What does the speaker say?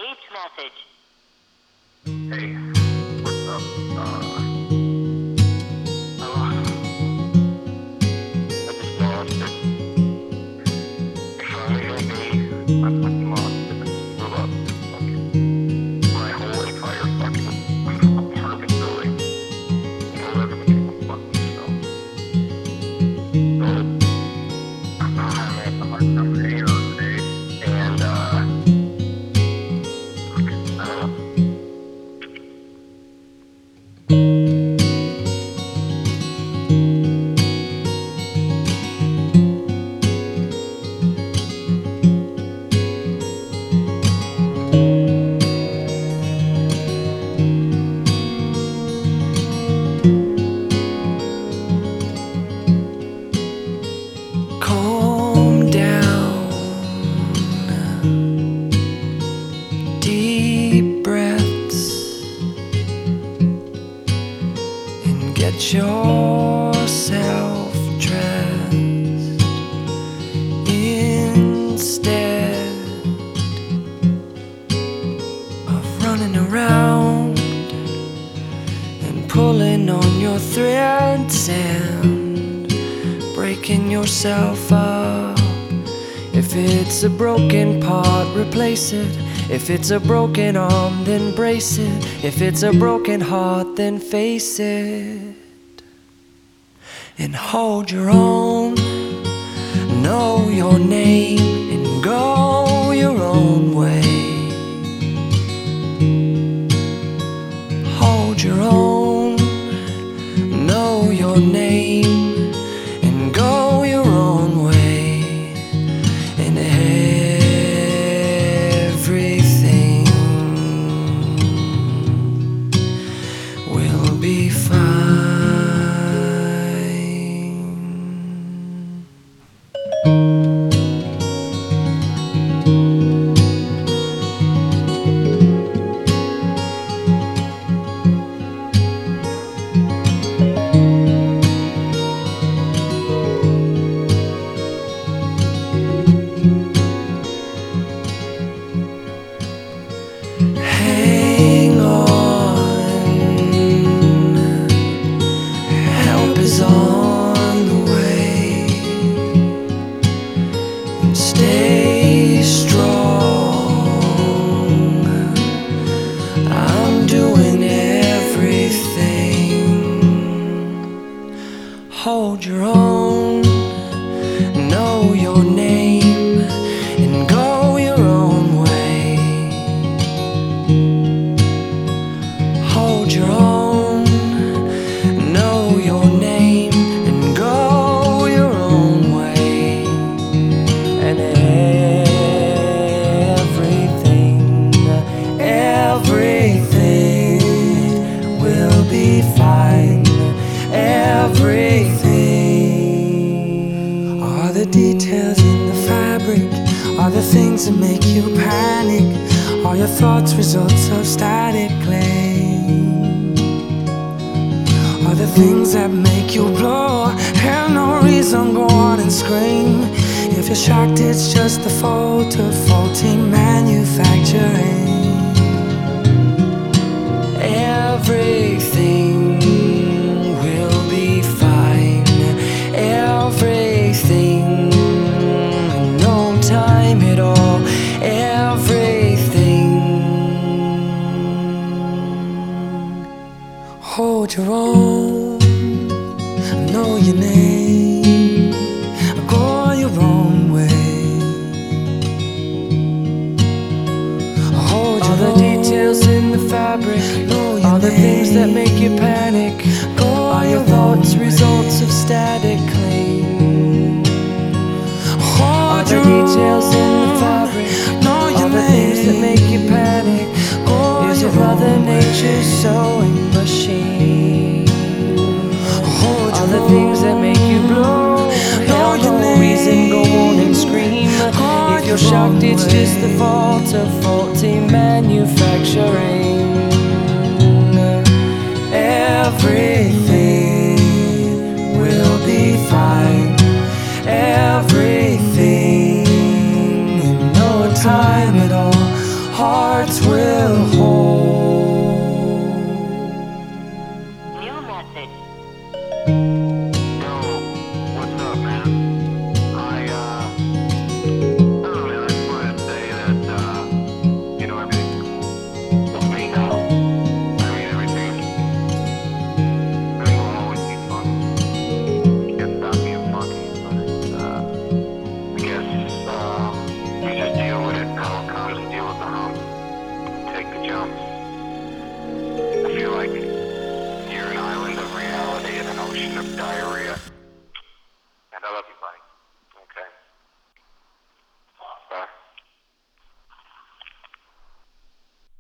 Saved message. Hey, what's up? I just lost it. Finally help me. I fucking lost it. I just blew up. My whole entire fucking apartment building. Everything was fucking snow. So, I'm having a hard time hanging on today. And, I don't know. Calm down, deep breaths, and get yourself dressed. Instead of running around and pulling on your threads and breaking yourself up. If it's a broken part, replace it. If it's a broken arm, then brace it. If it's a broken heart, then face it and hold your own. Know your name and go your own way. Hold your own. Know your name and go your own way, and everything will be fine. Hang on, help is on the way, and stay strong. I'm doing everything. Hold your own, know your name, and go your own way. Hold your own, know your name, and go your own way, and everything will be fine. Everything. Are the details in the fabric? Are the things that make you panic? Are your thoughts results of static claim? Are the things that make you blow? Have no reason, go on and scream. If you're shocked, it's just the fault of faulty manufacturing. Everything will be fine. Everything, no time at all. Everything. Hold your own, know your name, go your own way. Hold your all the details in the fabric, all the things that make you panic. Are your thoughts results of static claim? All the details in the fabric, all the things that make you panic. Is your Mother Nature's sewing machine? All the things that make you blow. Hell, no reason, go on and scream. If you're shocked, it's just the fault of faulty manufacturing. Everything will be fine. Everything in no time at all. Hard hearts will hold.